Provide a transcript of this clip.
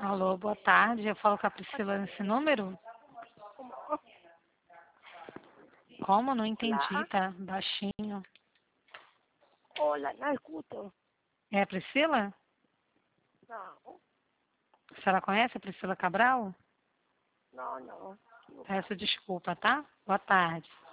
Alô, boa tarde. Eu falo com a Priscila nesse número? Como? Não entendi, Olá. tá baixinho. Hola, no escucho. É a Priscila? No, A senhora conhece a Priscila Cabral? no. Peço desculpa, tá? Boa tarde.